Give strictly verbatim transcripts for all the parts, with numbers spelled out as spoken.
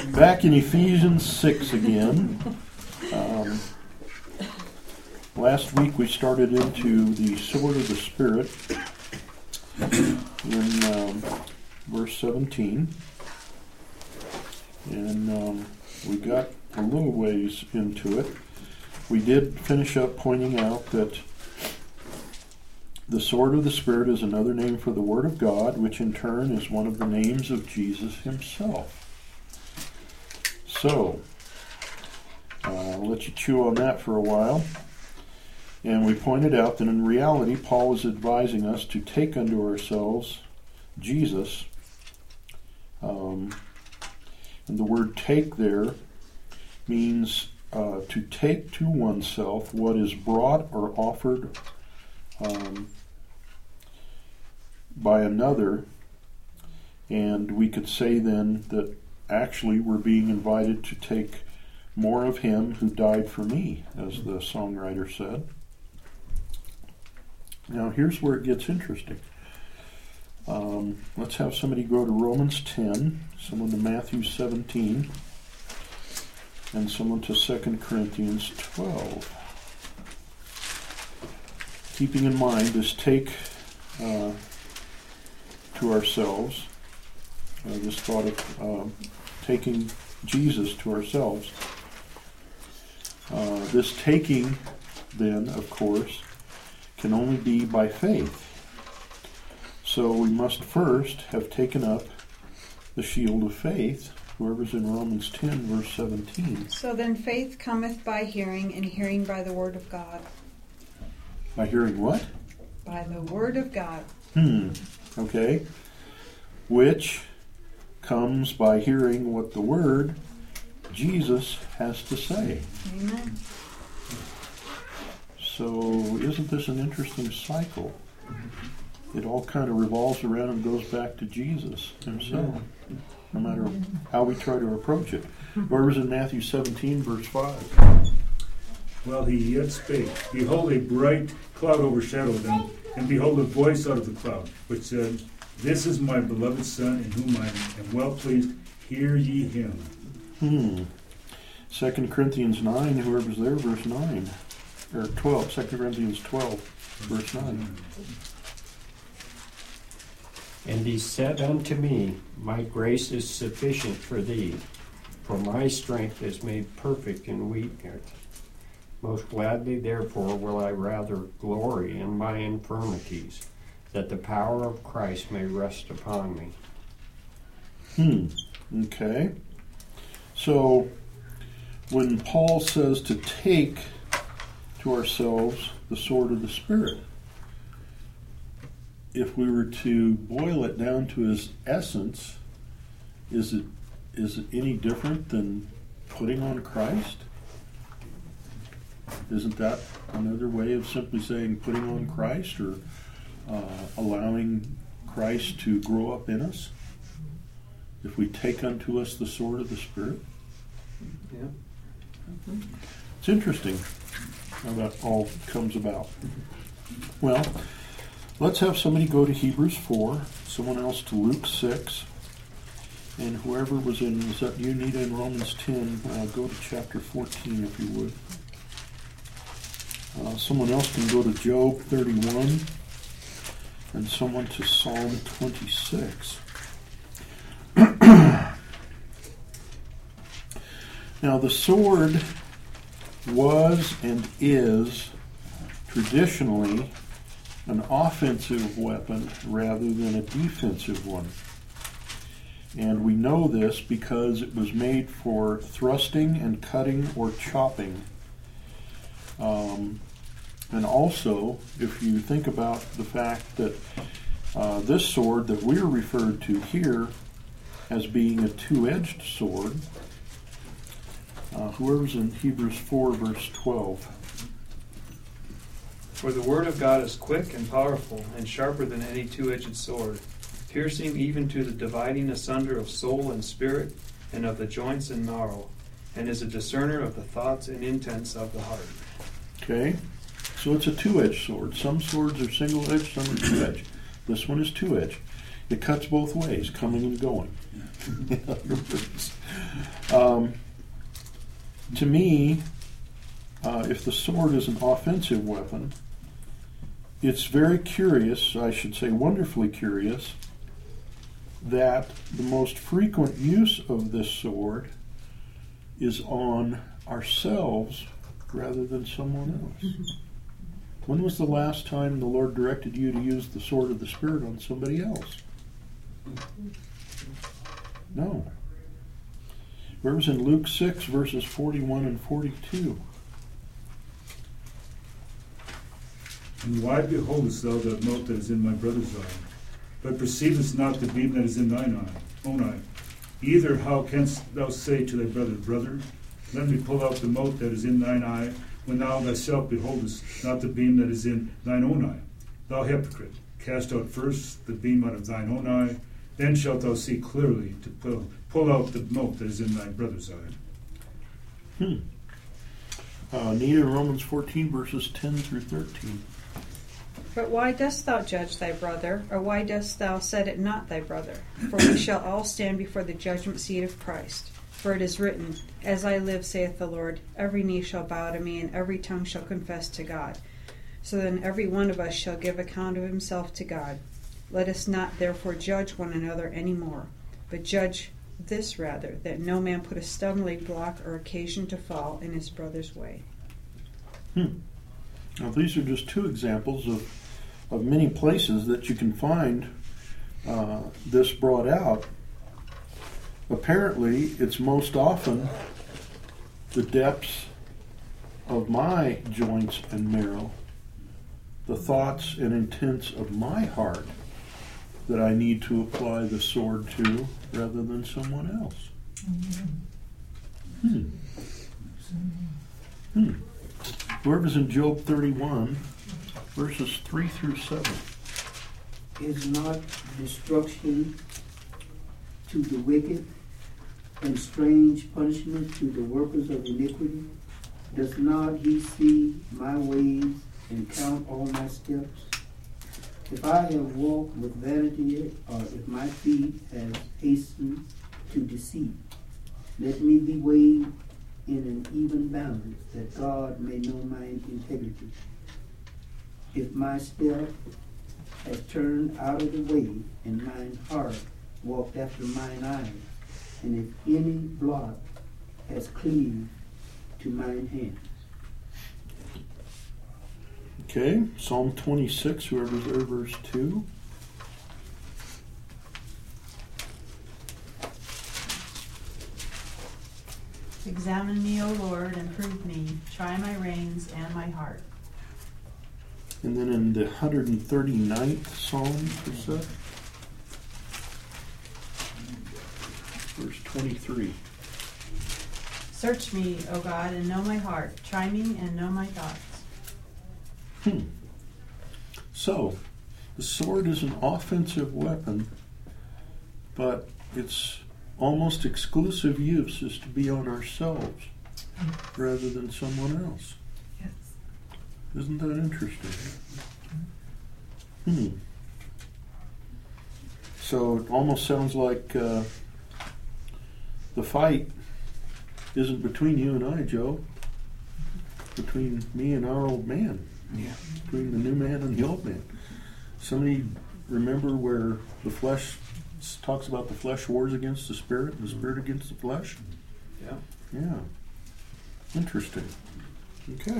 Back in Ephesians six again. Um, last week we started into the sword of the Spirit in um, verse seventeen. And um, we got a little ways into it. We did finish up pointing out that the sword of the Spirit is another name for the Word of God, which in turn is one of the names of Jesus himself. So, uh, I'll let you chew on that for a while. And we pointed out that in reality, Paul was advising us to take unto ourselves Jesus. Um, and the word take there means uh, to take to oneself what is brought or offered um, by another. And we could say then that actually we're being invited to take more of him who died for me, as the songwriter said. Now here's where it gets interesting. Um, let's have somebody go to Romans ten, someone to Matthew seventeen, and someone to Second Corinthians twelve. Keeping in mind this take uh, to ourselves, uh, this thought of uh, taking Jesus to ourselves. Uh, this taking, then, of course, can only be by faith. So we must first have taken up the shield of faith, whoever's in Romans ten, verse seventeen. So then faith cometh by hearing, and hearing by the word of God. By hearing what? By the word of God. Hmm, okay. Which comes by hearing what the word, Jesus, has to say. Amen. So isn't this an interesting cycle? It all kind of revolves around and goes back to Jesus himself, no matter how we try to approach it. Whereas in Matthew seventeen, verse five. While he yet spake, behold, a bright cloud overshadowed them, and behold, a voice out of the cloud, which said, This is my beloved Son, in whom I am well pleased. Hear ye him. Hmm. Second Corinthians nine, whoever's there, verse nine. Or twelve, Second Corinthians twelve, verse nine. And he said unto me, My grace is sufficient for thee, for my strength is made perfect in weakness. Most gladly, therefore, will I rather glory in my infirmities, that the power of Christ may rest upon me. Hmm. Okay. So, when Paul says to take to ourselves the sword of the Spirit, if we were to boil it down to its essence, is it is it any different than putting on Christ? Isn't that another way of simply saying putting on Christ, or uh, allowing Christ to grow up in us? If we take unto us the sword of the Spirit? Yeah. Mm-hmm. It's interesting how that all comes about. Well, let's have somebody go to Hebrews four, someone else to Luke six, and whoever was in, was that you, Nita, in Romans ten, uh, go to chapter fourteen if you would. Uh, someone else can go to Job thirty-one, and someone to Psalm twenty-six. Now, the sword was and is traditionally an offensive weapon rather than a defensive one. And we know this because it was made for thrusting and cutting or chopping. Um, and also, if you think about the fact that uh, this sword that we're referred to here as being a two-edged sword, uh, whoever's in Hebrews four, verse twelve. For the word of God is quick and powerful, and sharper than any two-edged sword, piercing even to the dividing asunder of soul and spirit, and of the joints and marrow, and is a discerner of the thoughts and intents of the heart. Okay, so it's a two-edged sword. Some swords are single-edged, some are two-edged. This one is two-edged. It cuts both ways, coming and going. In other words, Um, to me, uh, if the sword is an offensive weapon, it's very curious, I should say wonderfully curious, that the most frequent use of this sword is on ourselves rather than someone else. When was the last time the Lord directed you to use the sword of the Spirit on somebody else? No. Where was in Luke six, verses forty-one and forty-two? And why beholdest thou that mote that is in my brother's eye, but perceivest not the beam that is in thine eye, own eye? Either how canst thou say to thy brother, Brother, let me pull out the mote that is in thine eye, when thou thyself beholdest not the beam that is in thine own eye? Thou hypocrite, cast out first the beam out of thine own eye, then shalt thou see clearly to pull, pull out the mote that is in thy brother's eye. Hmm. Uh, Nita, Romans fourteen, verses ten through thirteen. But why dost thou judge thy brother, or why dost thou set it not thy brother? For we shall all stand before the judgment seat of Christ. For it is written, As I live, saith the Lord, every knee shall bow to me, and every tongue shall confess to God. So then every one of us shall give account of himself to God. Let us not therefore judge one another any more, but judge this rather, that no man put a stumbling block or occasion to fall in his brother's way. Hmm. Now, these are just two examples of, of many places that you can find uh, this brought out. Apparently, it's most often the depths of my joints and marrow, the thoughts and intents of my heart, that I need to apply the sword to rather than someone else. Hmm. Hmm. Whoever's in Job thirty-one, verses three through seven. Is not destruction to the wicked, and strange punishment to the workers of iniquity? Does not he see my ways and count all my steps? If I have walked with vanity, or if my feet have hastened to deceit, let me be weighed in an even balance, that God may know my integrity. If my step has turned out of the way, and mine heart walked after mine eyes, and if any blot has cleaved to mine hand. Okay, Psalm twenty-six, whoever's there, verse two. Examine me, O Lord, and prove me. Try my reins and my heart. And then in the one hundred thirty-ninth Psalm, verse twenty-three. Search me, O God, and know my heart. Try me and know my thoughts. Hmm. So, the sword is an offensive weapon, but its almost exclusive use is to be on ourselves rather than someone else. Yes. Isn't that interesting? Hmm. So it almost sounds like uh, the fight isn't between you and I, Joe. Between me and our old man. Yeah. Between the new man and the old man. Somebody remember where the flesh talks about the flesh wars against the spirit and the spirit against the flesh? Yeah. Yeah. Interesting. Okay.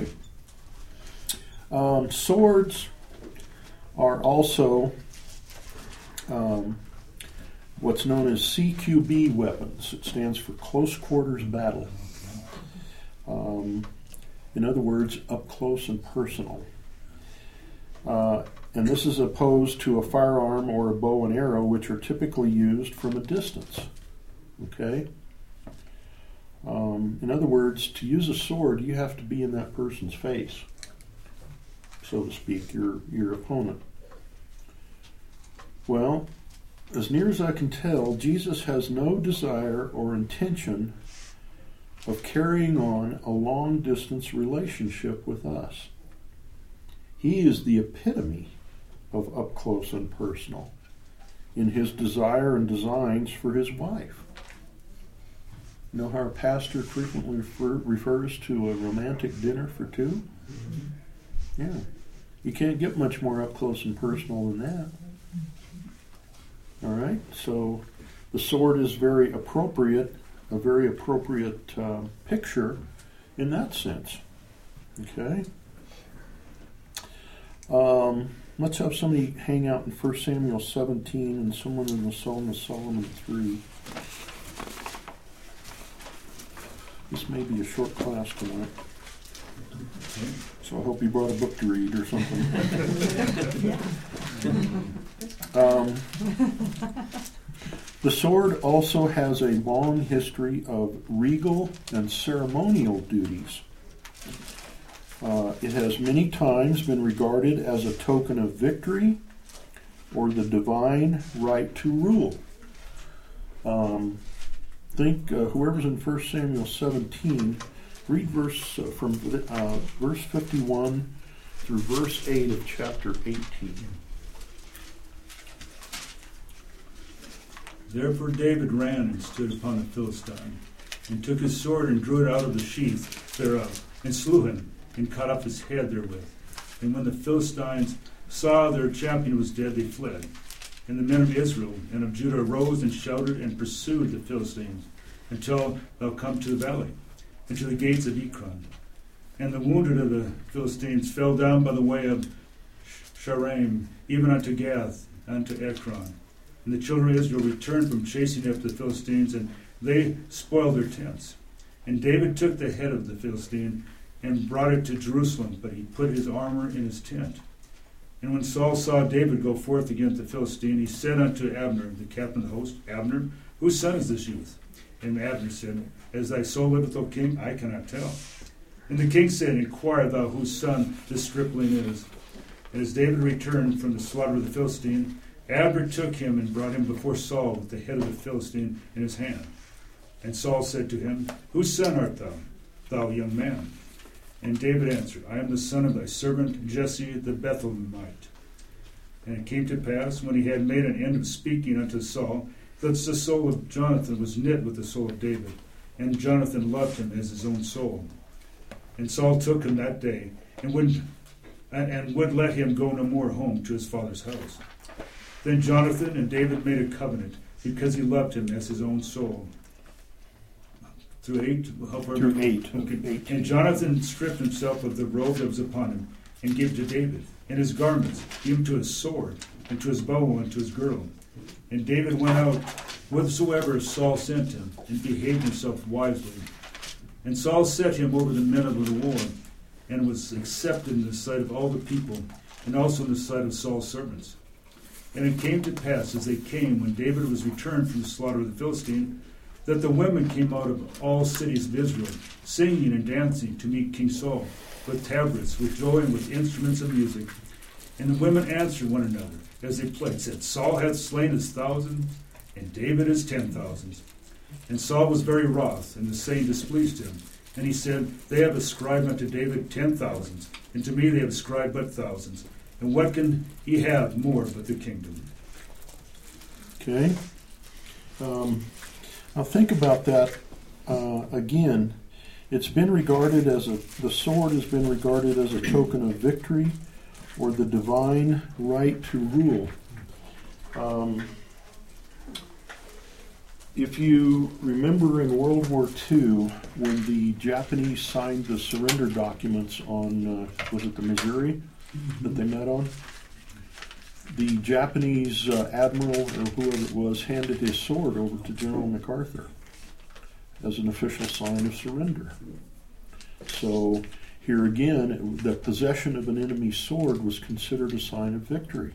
Um, swords are also um, what's known as C Q B weapons. It stands for close quarters battle. Um, in other words, up close and personal. Uh, and this is opposed to a firearm or a bow and arrow, which are typically used from a distance. Okay? Um, in other words, to use a sword, you have to be in that person's face, so to speak, your, your opponent. Well, as near as I can tell, Jesus has no desire or intention of carrying on a long-distance relationship with us. He is the epitome of up close and personal in his desire and designs for his wife. You know how our pastor frequently refer, refers to a romantic dinner for two? Yeah. You can't get much more up close and personal than that. All right? So the sword is very appropriate, a very appropriate uh, picture in that sense. Okay? Um, let's have somebody hang out in First Samuel seventeen and someone in the Song of Solomon three. This may be a short class tonight. So I hope you brought a book to read or something. um, the sword also has a long history of regal and ceremonial duties. Uh, it has many times been regarded as a token of victory or the divine right to rule. Um, think uh, whoever's in First Samuel seventeen, read verse uh, from uh, verse fifty-one through verse eight of chapter eighteen. Therefore David ran and stood upon the Philistine, and took his sword and drew it out of the sheath thereof, and slew him, and cut off his head therewith. And when the Philistines saw their champion was dead, they fled. And the men of Israel and of Judah arose and shouted and pursued the Philistines, until thou come to the valley, and to the gates of Ekron. And the wounded of the Philistines fell down by the way of Sharaim, even unto Gath, unto Ekron. And the children of Israel returned from chasing after the Philistines, and they spoiled their tents. And David took the head of the Philistine and brought it to Jerusalem, but he put his armor in his tent. And when Saul saw David go forth against the Philistine, he said unto Abner, the captain of the host, Abner, whose son is this youth? And Abner said, As thy soul liveth, O king, I cannot tell. And the king said, Inquire thou whose son this stripling is. And as David returned from the slaughter of the Philistine, Abner took him and brought him before Saul with the head of the Philistine in his hand. And Saul said to him, Whose son art thou, thou young man? And David answered, I am the son of thy servant Jesse the Bethlehemite. And it came to pass, when he had made an end of speaking unto Saul, that the soul of Jonathan was knit with the soul of David, and Jonathan loved him as his own soul. And Saul took him that day, and would, and would let him go no more home to his father's house. Then Jonathan and David made a covenant, because he loved him as his own soul. Through eight? Through eight. Okay. eight. And Jonathan stripped himself of the robe that was upon him, and gave it to David, and his garments, even to his sword, and to his bow, and to his girdle. And David went out whithersoever Saul sent him, and behaved himself wisely. And Saul set him over the men of the war, and was accepted in the sight of all the people, and also in the sight of Saul's servants. And it came to pass, as they came, when David was returned from the slaughter of the Philistine, that the women came out of all cities of Israel, singing and dancing to meet King Saul, with tabrets, with joy, and with instruments of music. And the women answered one another, as they played, said, Saul hath slain his thousands, and David his ten thousands. And Saul was very wroth, and the saying displeased him. And he said, They have ascribed unto David ten thousands, and to me they have ascribed but thousands. And what can he have more but the kingdom? Okay. Um, now think about that uh, again. It's been regarded as a, the sword has been regarded as a token of victory or the divine right to rule. Um, if you remember in World War Two, when the Japanese signed the surrender documents on, uh, was it the Missouri that they met on? The Japanese uh, admiral, or whoever it was, handed his sword over to General MacArthur as an official sign of surrender. So here again, the possession of an enemy's sword was considered a sign of victory.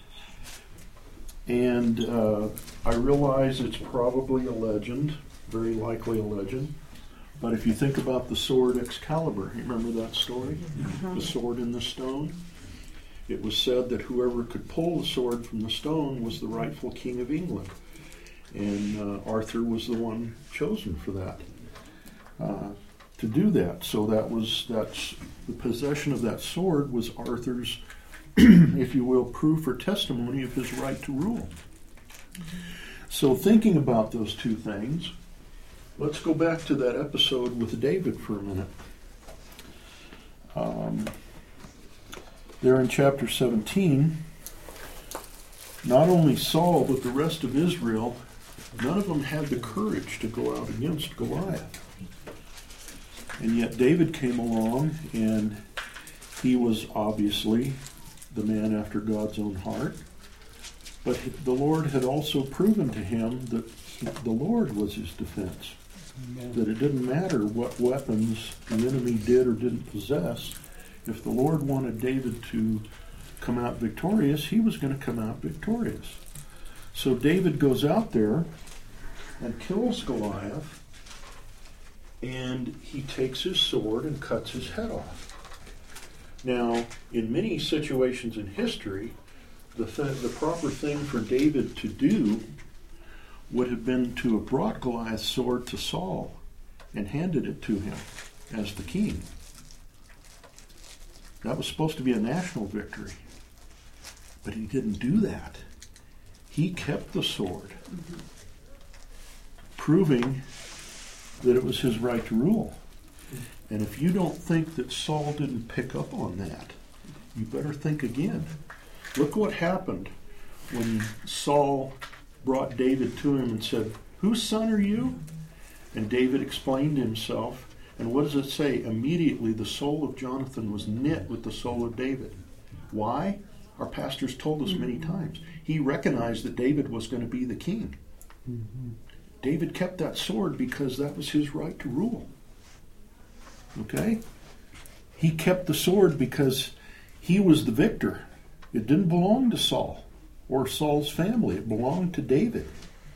And uh, I realize it's probably a legend, very likely a legend, but if you think about the sword Excalibur, you remember that story? Uh-huh. The sword in the stone? It was said that whoever could pull the sword from the stone was the rightful king of England. And uh, Arthur was the one chosen for that, uh, to do that. So that was, that's, the possession of that sword was Arthur's, if you will, proof or testimony of his right to rule. So thinking about those two things, let's go back to that episode with David for a minute. Um, there in chapter seventeen, not only Saul, but the rest of Israel, none of them had the courage to go out against Goliath. And yet David came along, and he was obviously the man after God's own heart. But the Lord had also proven to him that he, the Lord was his defense. Amen. That it didn't matter what weapons the enemy did or didn't possess. If the Lord wanted David to come out victorious, he was going to come out victorious. So David goes out there and kills Goliath, and he takes his sword and cuts his head off. Now, in many situations in history, the th- the proper thing for David to do would have been to have brought Goliath's sword to Saul and handed it to him as the king. That was supposed to be a national victory. But he didn't do that. He kept the sword, mm-hmm. proving that it was his right to rule. And if you don't think that Saul didn't pick up on that, you better think again. Look what happened when Saul brought David to him and said, "Whose son are you?" And David explained himself. And what does it say? Immediately the soul of Jonathan was knit with the soul of David. Why? Our pastors told us many times. He recognized that David was going to be the king. Mm-hmm. David kept that sword because that was his right to rule. Okay? He kept the sword because he was the victor. It didn't belong to Saul or Saul's family. It belonged to David.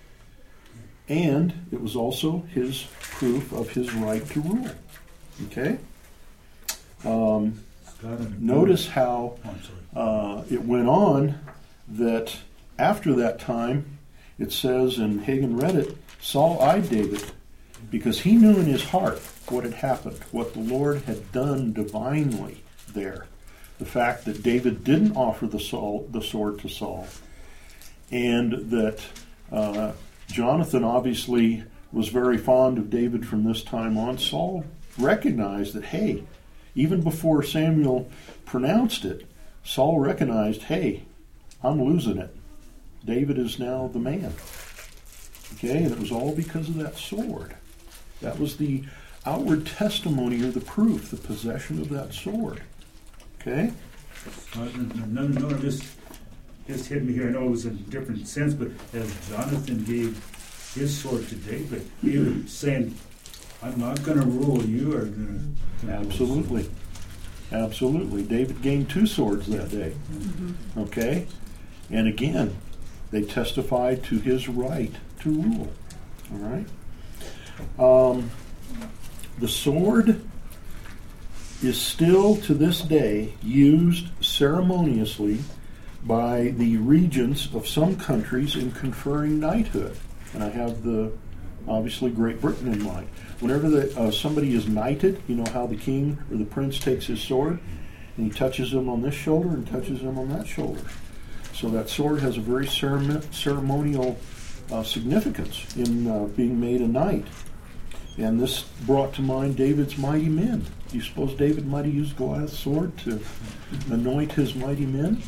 And it was also his proof of his right to rule. Okay? Um, notice how uh, it went on that after that time, it says, and Hagen read it, Saul eyed David because he knew in his heart what had happened, what the Lord had done divinely there. The fact that David didn't offer the, Saul, the sword to Saul, and that uh, Jonathan obviously was very fond of David from this time on. Saul recognized that, hey, even before Samuel pronounced it, Saul recognized, hey, I'm losing it. David is now the man. Okay, and it was all because of that sword. That was the outward testimony or the proof, the possession of that sword. Okay? Uh, no, no, no, just, just hit me here. I know it was in a different sense, but as Jonathan gave his sword to David, he was saying, I'm not going to rule, you are going to. Absolutely. Absolutely. David gained two swords that day. Mm-hmm. Okay? And again, they testified to his right to rule. All right? Um, the sword is still to this day used ceremoniously by the regents of some countries in conferring knighthood. And I have the, obviously, Great Britain in mind. Whenever the, uh, somebody is knighted, you know how the king or the prince takes his sword and he touches him on this shoulder and touches him on that shoulder. So that sword has a very ceremon- ceremonial uh, significance in uh, being made a knight. And this brought to mind David's mighty men. Do you suppose David might have used Goliath's sword to anoint his mighty men?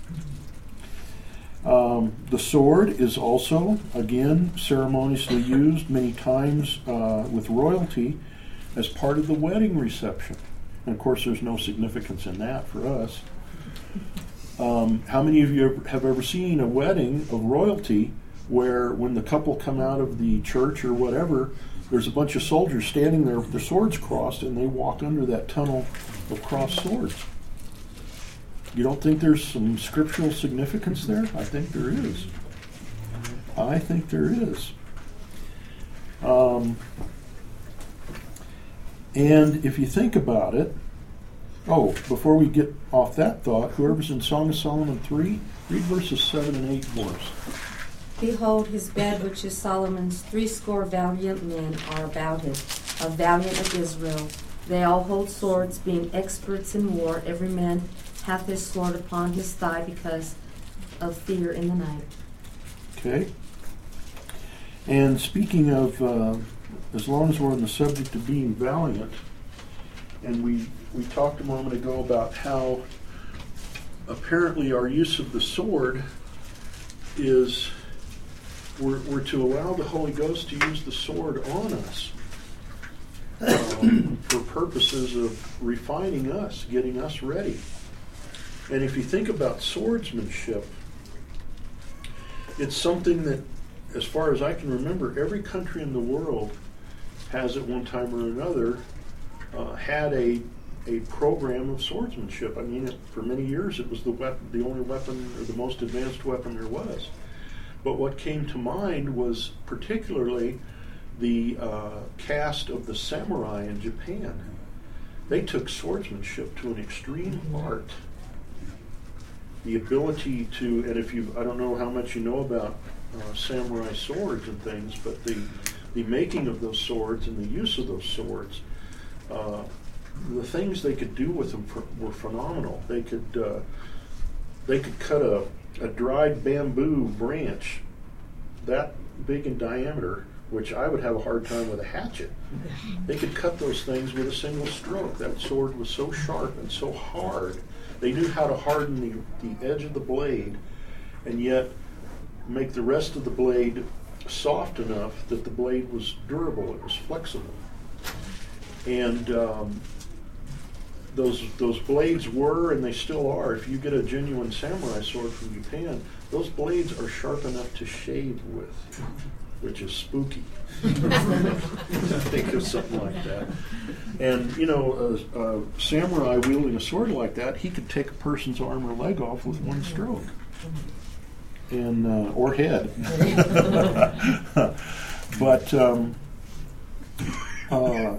Um, the sword is also, again, ceremoniously used many times uh, with royalty as part of the wedding reception. And of course, there's no significance in that for us. Um, how many of you have ever seen a wedding of royalty where when the couple come out of the church or whatever, there's a bunch of soldiers standing there with their swords crossed and they walk under that tunnel of crossed swords? You don't think there's some scriptural significance there? I think there is. I think there is. Um, and if you think about it, oh, before we get off that thought, whoever's in Song of Solomon three, read verses seven and eight for us. Behold, his bed, which is Solomon's, threescore valiant men are about it, a valiant of Israel. They all hold swords, being experts in war. Every man hath his sword upon his thigh because of fear in the night. Okay. And speaking of uh, as long as we're on the subject of being valiant, and we, we talked a moment ago about how apparently our use of the sword is, we're, we're to allow the Holy Ghost to use the sword on us um, for purposes of refining us, getting us ready. And if you think about swordsmanship, it's something that, as far as I can remember, every country in the world has at one time or another uh, had a a program of swordsmanship. I mean, it, for many years it was the weapon, the only weapon or the most advanced weapon there was. But what came to mind was particularly the uh, caste of the samurai in Japan. They took swordsmanship to an extreme art. The ability to, and if you, I don't know how much you know about uh, samurai swords and things, but the the making of those swords and the use of those swords, uh, the things they could do with them for, were phenomenal. They could uh, they could cut a, a dried bamboo branch that big in diameter, which I would have a hard time with a hatchet. They could cut those things with a single stroke. That sword was so sharp and so hard. They knew how to harden the, the edge of the blade and yet make the rest of the blade soft enough that the blade was durable, it was flexible. And um, those those blades were, and they still are, if you get a genuine samurai sword from Japan, those blades are sharp enough to shave with, which is spooky. Think of something like that. And, you know, a, a samurai wielding a sword like that, he could take a person's arm or leg off with one stroke. And, uh, or head. But um, uh,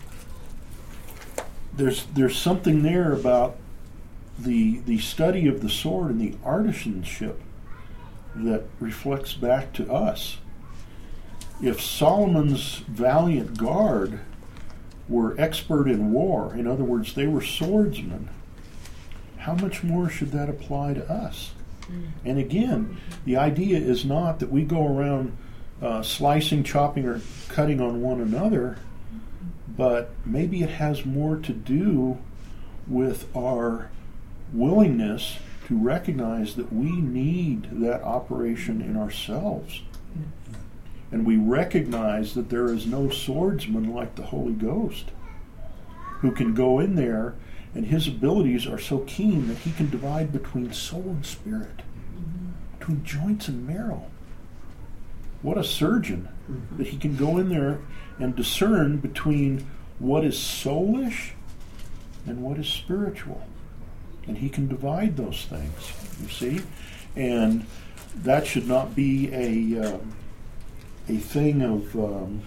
there's there's something there about the the study of the sword and the artisanship that reflects back to us. If Solomon's valiant guard were expert in war, in other words, they were swordsmen, how much more should that apply to us? And again, the idea is not that we go around uh, slicing, chopping, or cutting on one another, but maybe it has more to do with our willingness to recognize that we need that operation in ourselves. And we recognize that there is no swordsman like the Holy Ghost who can go in there, and his abilities are so keen that he can divide between soul and spirit, mm-hmm. between joints and marrow. What a surgeon, mm-hmm. that he can go in there and discern between what is soulish and what is spiritual. And he can divide those things, you see? And that should not be a, um, a thing of um,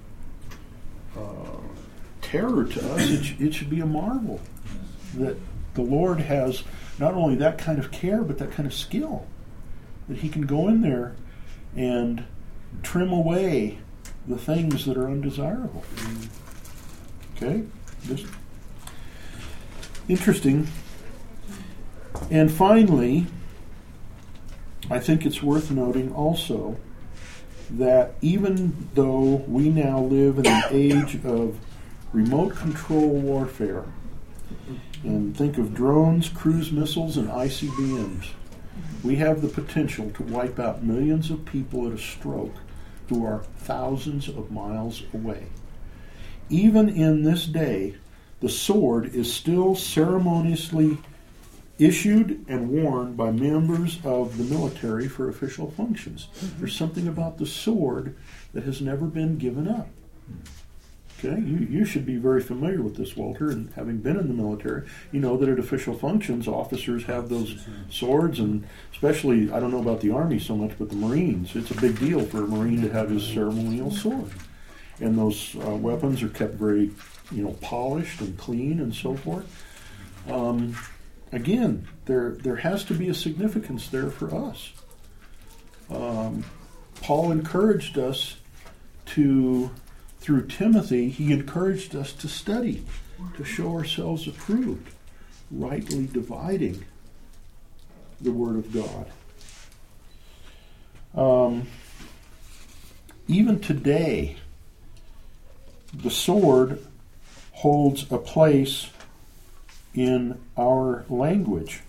uh, terror to us. It, sh- it should be a marvel that the Lord has not only that kind of care, but that kind of skill, that he can go in there and trim away the things that are undesirable. Okay? Just interesting. And finally, I think it's worth noting also that even though we now live in an age of remote control warfare, and think of drones, cruise missiles, and I C B Ms, we have the potential to wipe out millions of people at a stroke who are thousands of miles away. Even in this day, the sword is still ceremoniously issued and worn by members of the military for official functions. Mm-hmm. There's something about the sword that has never been given up. Okay, you, you should be very familiar with this, Walter, and having been in the military, you know that at official functions, officers have those swords, and especially, I don't know about the Army so much, but the Marines, it's a big deal for a Marine to have his ceremonial sword. And those uh, weapons are kept very, you know, polished and clean and so forth. Um, again, there there has to be a significance there for us. Um, Paul encouraged us to... Through Timothy, he encouraged us to study, to show ourselves approved, rightly dividing the Word of God. Um, even today, the sword holds a place in our language.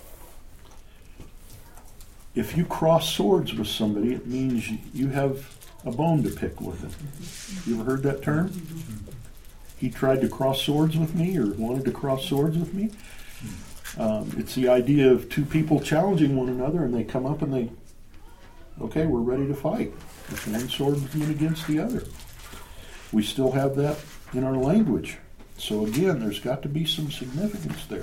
If you cross swords with somebody, it means you have a bone to pick with them. You ever heard that term? He tried to cross swords with me, or wanted to cross swords with me. Um, it's the idea of two people challenging one another, and they come up and they, okay, we're ready to fight. It's one swordsman against the other. We still have that in our language. So again, there's got to be some significance there.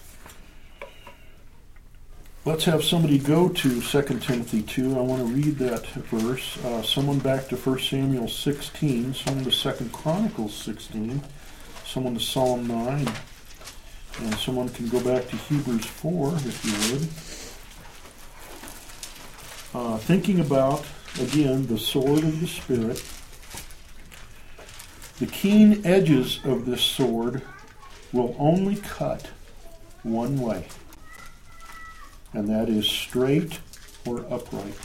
Let's have somebody go to Second Timothy two. I want to read that verse. Uh, someone back to First Samuel sixteen, someone to Second Chronicles sixteen, someone to Psalm nine, and someone can go back to Hebrews four, if you would. Uh, thinking about, again, the sword of the Spirit. The keen edges of this sword will only cut one way, and that is straight or uprightly.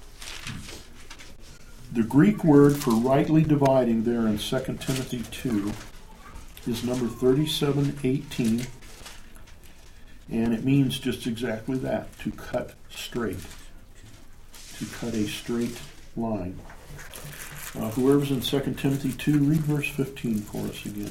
The Greek word for rightly dividing there in Second Timothy two is number thirty-seven eighteen, and it means just exactly that, to cut straight, to cut a straight line. Uh, whoever's in Second Timothy two, read verse fifteen for us again.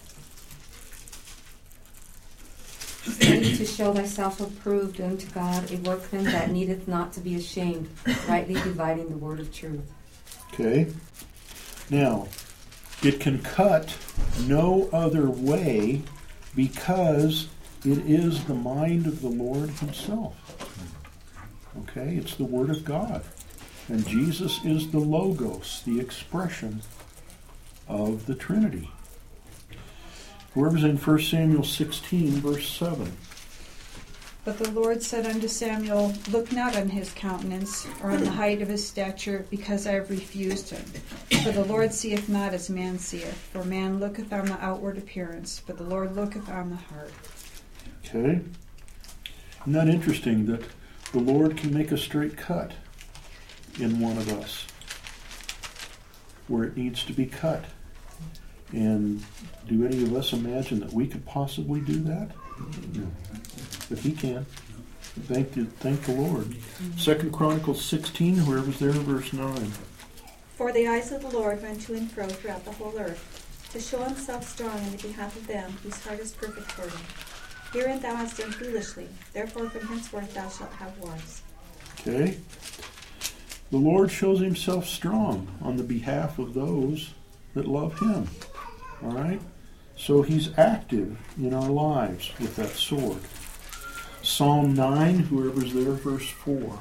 Study to show thyself approved unto God, a workman that needeth not to be ashamed, rightly dividing the word of truth. Okay. Now, it can cut no other way because it is the mind of the Lord himself. Okay? It's the Word of God. And Jesus is the Logos, the expression of the Trinity. Whoever's in First Samuel sixteen, verse seven. But the Lord said unto Samuel, Look not on his countenance, or on the height of his stature, because I have refused him. For the Lord seeth not as man seeth, for man looketh on the outward appearance, but the Lord looketh on the heart. Okay. Isn't that interesting that the Lord can make a straight cut in one of us where it needs to be cut? And do any of us imagine that we could possibly do that? No. But he can. Thank the, thank the Lord. Second Chronicles sixteen, whoever's there, verse nine. For the eyes of the Lord run to and fro throughout the whole earth, to show himself strong in the behalf of them whose heart is perfect toward him. Herein thou hast done foolishly, therefore from henceforth thou shalt have wars. Okay. The Lord shows himself strong on the behalf of those that love him. All right? So he's active in our lives with that sword. Psalm nine, whoever's there, verse four.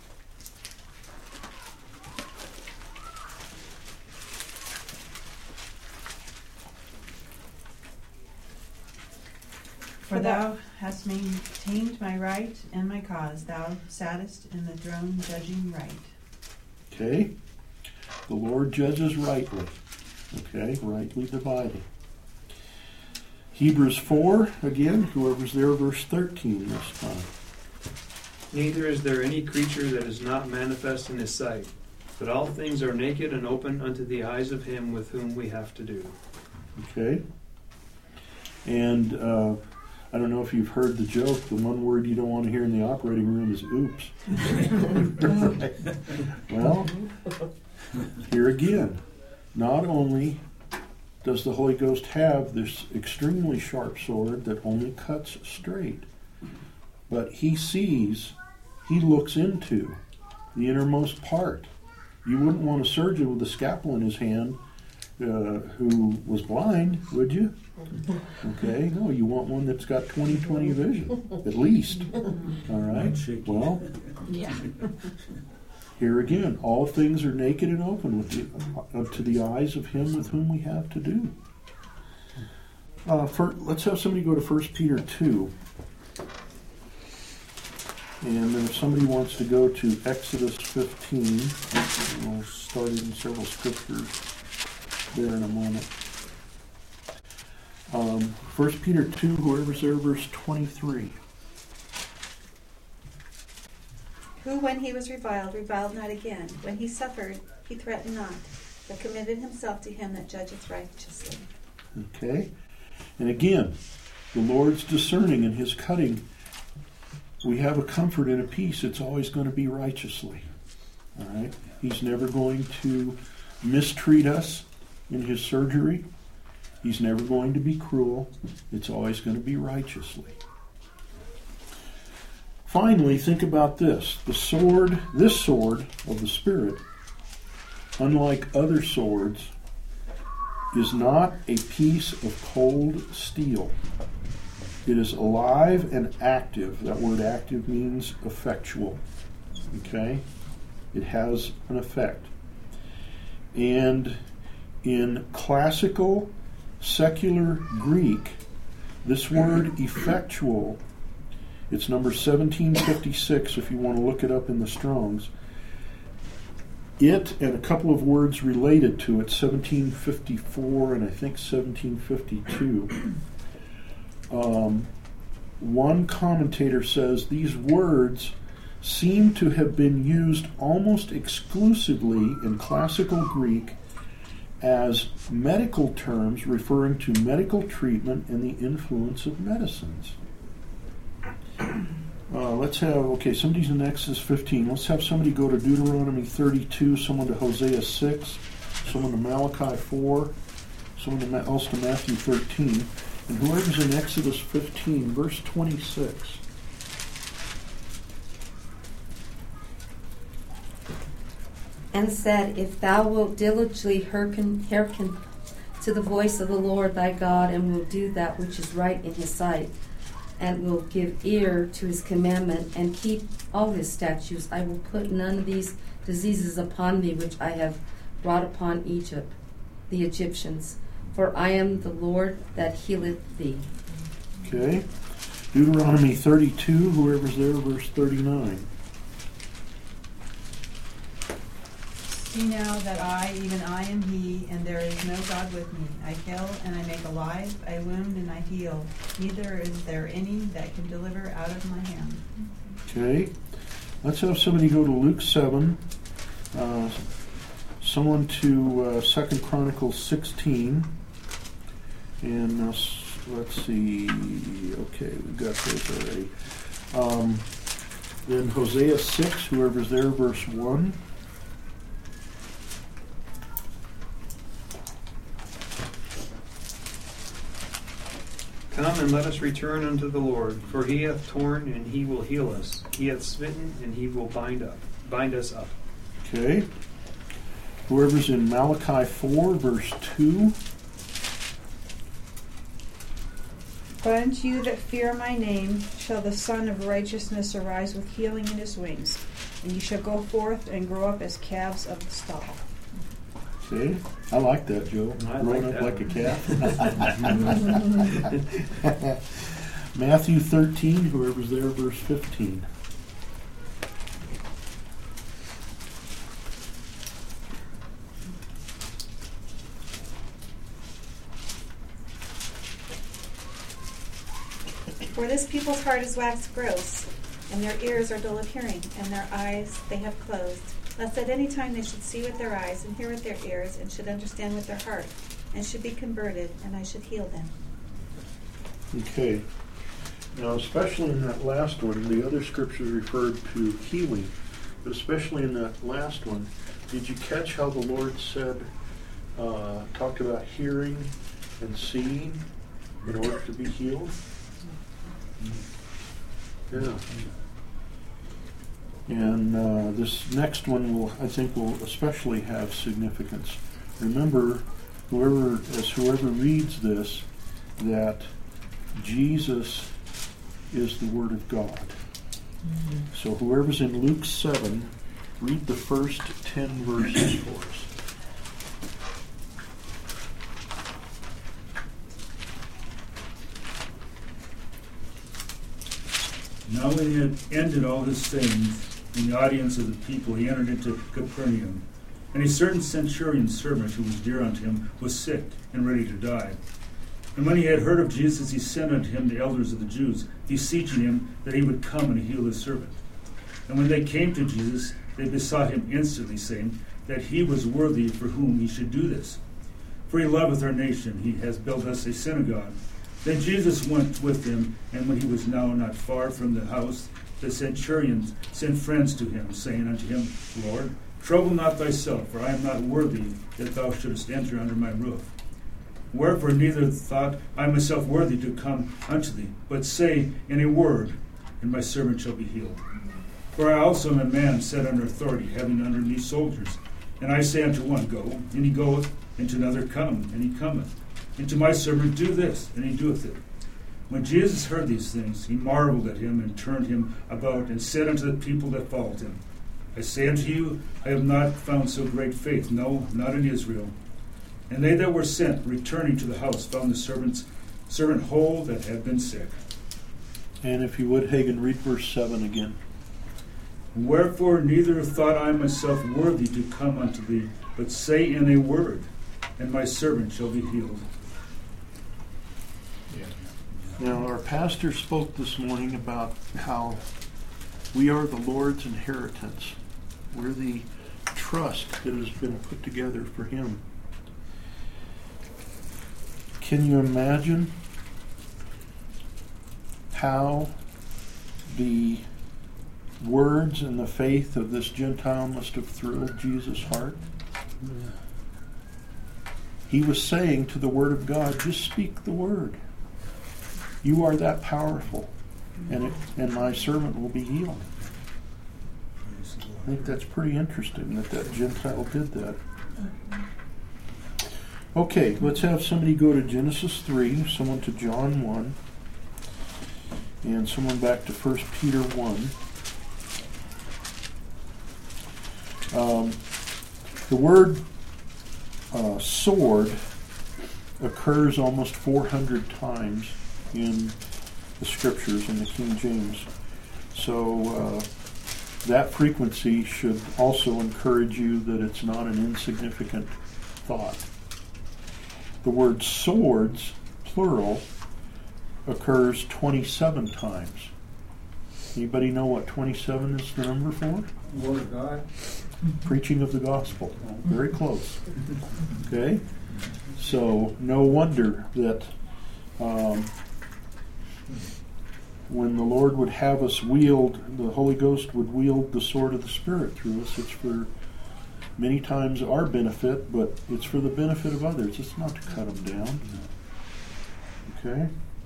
For thou hast maintained my right and my cause. Thou sattest in the throne judging right. Okay? The Lord judges rightly. Okay? Rightly dividing. Hebrews four, again, whoever's there, verse thirteen this time. Neither is there any creature that is not manifest in his sight, but all things are naked and open unto the eyes of him with whom we have to do. Okay? And uh, I don't know if you've heard the joke, the one word you don't want to hear in the operating room is oops. Well, here again, not only does the Holy Ghost have this extremely sharp sword that only cuts straight, but he sees, he looks into the innermost part. You wouldn't want a surgeon with a scalpel in his hand uh, who was blind, would you? Okay, no, you want one that's got twenty twenty vision, at least. All right? Well, Yeah. here again, all things are naked and open with the, up to the eyes of him with whom we have to do. Uh, for, let's have somebody go to First Peter two. And then if somebody wants to go to Exodus fifteen, we'll start in several scriptures there in a moment. Um, First Peter two, whoever's there, verse twenty-three. Who, when he was reviled, reviled not again. When he suffered, he threatened not, but committed himself to him that judgeth righteously. Okay? And again, the Lord's discerning in his cutting. We have a comfort and a peace. It's always going to be righteously. All right? He's never going to mistreat us in his surgery. He's never going to be cruel. It's always going to be righteously. Finally, think about this. The sword, this sword of the Spirit, unlike other swords, is not a piece of cold steel. It is alive and active. That word active means effectual. Okay? It has an effect. And in classical secular Greek, this word effectual, it's number seventeen fifty-six if you want to look it up in the Strongs. It and a couple of words related to it, seventeen fifty-four and I think seventeen fifty-two. Um, one commentator says these words seem to have been used almost exclusively in classical Greek as medical terms referring to medical treatment and the influence of medicines. Uh, let's have, okay, somebody's in Exodus fifteen. Let's have somebody go to Deuteronomy thirty-two, someone to Hosea six, someone to Malachi four, someone else to Matthew thirteen. And whoever's in Exodus fifteen, verse twenty-six. And said, If thou wilt diligently hearken, hearken to the voice of the Lord thy God, and will do that which is right in his sight, and will give ear to his commandment, and keep all his statutes, I will put none of these diseases upon thee which I have brought upon Egypt, the Egyptians. For I am the Lord that healeth thee. Okay. Deuteronomy thirty-two, whoever's there, verse thirty-nine. See now that I, even I am he, and there is no God with me. I kill and I make alive, I wound and I heal. Neither is there any that can deliver out of my hand. Okay. Let's have somebody go to Luke seven. Uh, someone to uh, Second Chronicles sixteen. And uh, let's see. Okay, we've got those already. Um, then Hosea six, whoever's there, verse one. Come and let us return unto the Lord, for he hath torn and he will heal us. He hath smitten and he will bind up, bind us up. Okay. Whoever's in Malachi four, verse two. But unto you that fear my name shall the Son of Righteousness arise with healing in his wings, and you shall go forth and grow up as calves of the stall. See? I like that, Joe. I Growing like up that like a calf. Matthew thirteen, whoever's there, verse fifteen. For this people's heart is waxed gross, and their ears are dull of hearing, and their eyes they have closed, lest at any time they should see with their eyes, and hear with their ears, and should understand with their heart, and should be converted, and I should heal them. Okay. Now, especially in that last one, the other scriptures referred to healing, but especially in that last one, did you catch how the Lord said, uh, talked about hearing and seeing in order to be healed? Yeah. And uh, this next one will, I think, will especially have significance. Remember, whoever, as whoever reads this, that Jesus is the Word of God. Mm-hmm. So whoever's in Luke seven, read the first ten verses for us. Now when he had ended all his sayings in the audience of the people, he entered into Capernaum. And a certain centurion servant who was dear unto him was sick and ready to die. And when he had heard of Jesus, he sent unto him the elders of the Jews, beseeching him that he would come and heal his servant. And when they came to Jesus, they besought him instantly, saying, that he was worthy for whom he should do this. For he loveth our nation, he has built us a synagogue. Then Jesus went with them, and when he was now not far from the house, the centurion sent friends to him, saying unto him, Lord, trouble not thyself, for I am not worthy that thou shouldest enter under my roof. Wherefore neither thought I myself worthy to come unto thee, but say in a word, and my servant shall be healed. For I also am a man set under authority, having under me soldiers. And I say unto one, Go, and he goeth, and to another, Come, and he cometh. And to my servant, Do this, and he doeth it. When Jesus heard these things, he marveled at him, and turned him about, and said unto the people that followed him, I say unto you, I have not found so great faith, no, not in Israel. And they that were sent, returning to the house, found the servant's servant whole that had been sick. And if you would, Hagen, read verse seven again. Wherefore neither thought I myself worthy to come unto thee, but say in a word, and my servant shall be healed. Now, our pastor spoke this morning about how we are the Lord's inheritance. We're the trust that has been put together for him. Can you imagine how the words and the faith of this Gentile must have thrilled Jesus' heart? He was saying to the Word of God, just speak the word. You are that powerful, and it, and my servant will be healed. I think that's pretty interesting that that Gentile did that. Okay, let's have somebody go to Genesis three, someone to John one, and someone back to First Peter one. Um, the word uh, sword occurs almost four hundred times in the scriptures in the King James. So uh, that frequency should also encourage you that it's not an insignificant thought. The word swords, plural, occurs twenty-seven times. Anybody know what twenty-seven is the number for? Word of God. Preaching of the gospel. Very close. Okay? So no wonder that um, when the Lord would have us wield, the Holy Ghost would wield the sword of the Spirit through us. It's for many times our benefit, but it's for the benefit of others. It's not to cut them down. Okay?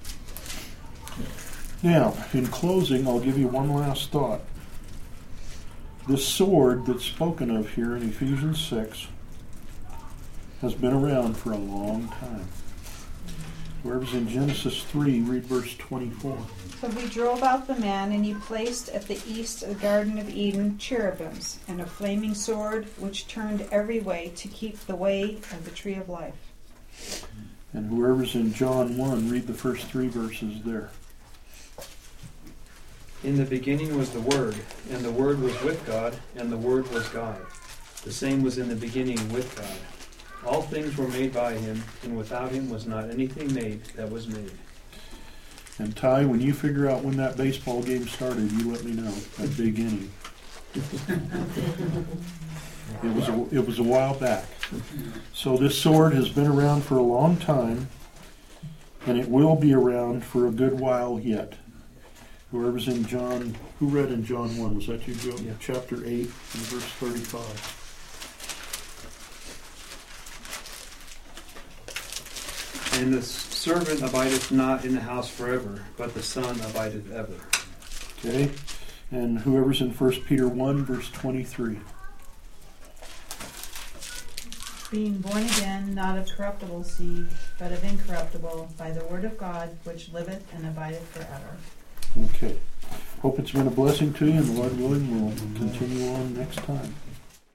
Now, in closing, I'll give you one last thought. This sword that's spoken of here in Ephesians six has been around for a long time. Whereas in Genesis three, read verse twenty-four. So he drove out the man, and he placed at the east of the Garden of Eden cherubims, and a flaming sword which turned every way to keep the way of the tree of life. And whoever's in John one, read the first three verses there. In the beginning was the Word, and the Word was with God, and the Word was God. The same was in the beginning with God. All things were made by him, and without him was not anything made that was made. And Ty, when you figure out when that baseball game started, you let me know. That big inning. It was a, it was a while back. So this sword has been around for a long time, and it will be around for a good while yet. Whoever's in John, who read in John one? Was that you, Joe? Yeah. Chapter eight and verse thirty-five. And the servant abideth not in the house forever, but the Son abideth ever. Okay? And whoever's in First Peter one, verse twenty-three. Being born again, not of corruptible seed, but of incorruptible, by the word of God, which liveth and abideth forever. Okay. Hope it's been a blessing to you, and Lord willing, we'll continue on next time.